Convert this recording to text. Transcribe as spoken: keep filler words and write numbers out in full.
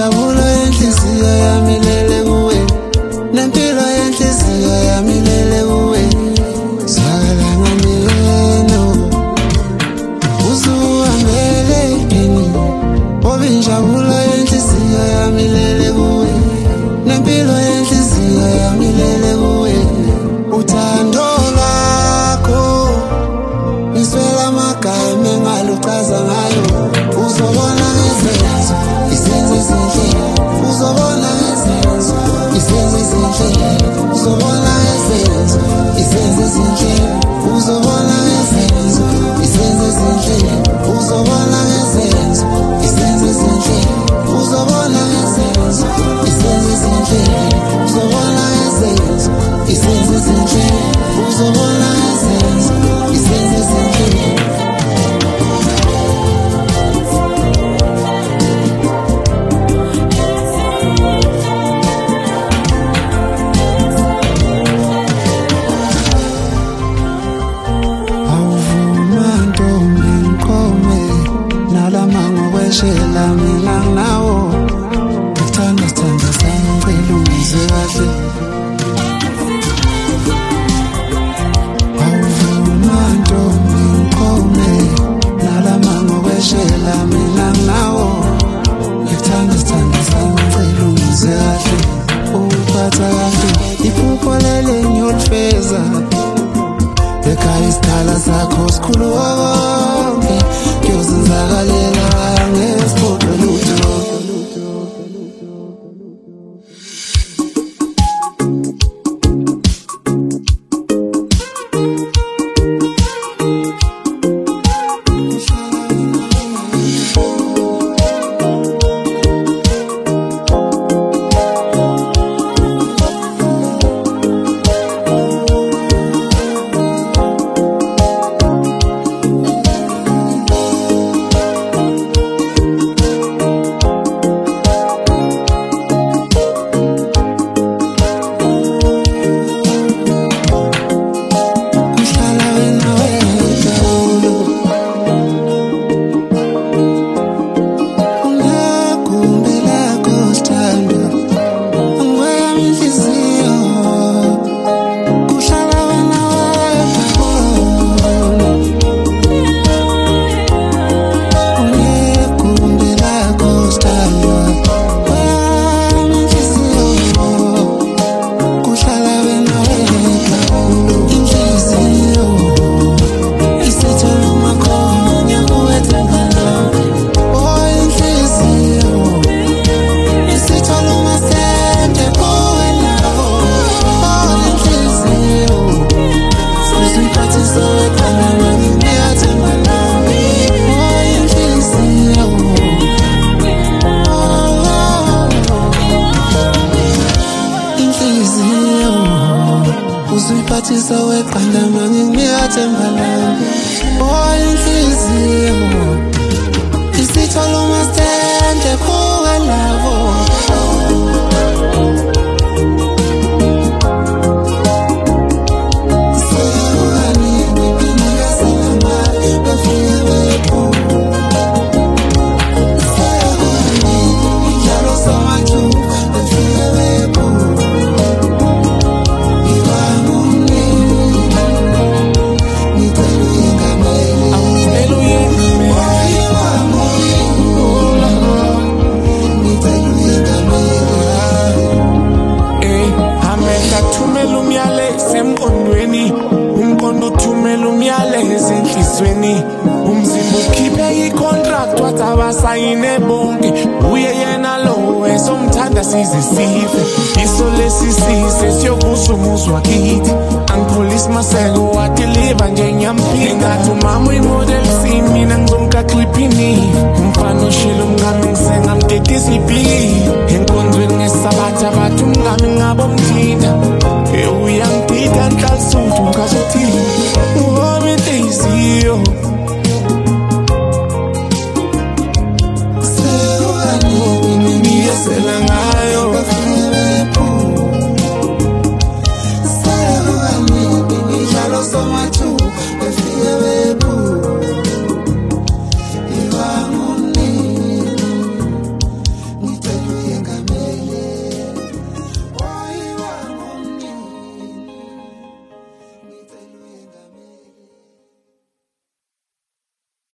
injabulo yenhliziyo yami ilele kuwe, nempilo yenhliziyo yami ilele kuwe. Zwakala ngami wena uzuhambele yini, ngoba injabulo yenhliziyo yami ilele kuwe, nempilo yenhliziyo yami ilele kuwe. Uthando lwakho ngiswela amagama engaluchaza ngayo, uzobona ngezenzo izenzo ezinhle, uzobona ngezenzo izenzo ezinhle, uzobona ngezenzo izenzo ezinhle, uzobona ngezenzo izenzo ezinhle, uzobona ngezenzo izenzo ezinhle, uzobona ngezenzo izenzo ezinhle, uzobona ngezenzo izenzo ezinhle, uzobona ngezenzo izenzo ezinhle. Shela mina nawo ngithanda thanda sangicela ungizwe kahle. Awuvuma ntombi ngiqome nalama ngokweshela mina nawo ngithanda thanda sangicela ungizwe kahle. Uphatha kahle iphupho leli ngiyolifeza, ekhaya isikhala sakho sikhulu konke kuyozenzakalela ngesiphoqo lutho. Uziphathisa weqanda mangikunika themba lami, oh inhliziyo isithola umasende kuwe lavo. Umqondo uthumela umyalezo enhlizweni, umzimba ukhiphe icontract wathi abasayine bonke, uye yena lo esomthanda size sife. Iso lesisise siyokusho umuzwa kithi, angipholisi maseko wadeliver njengamphila. Ngathi umama uyimodel scene, mina ngizomka clippini, umfana oshila umngami ngisengamdedisa ibhiki. Enkonzweni ngesabatha bathi umngami ngabo mthinta, uyangidida nhlalisuthu ngasuthi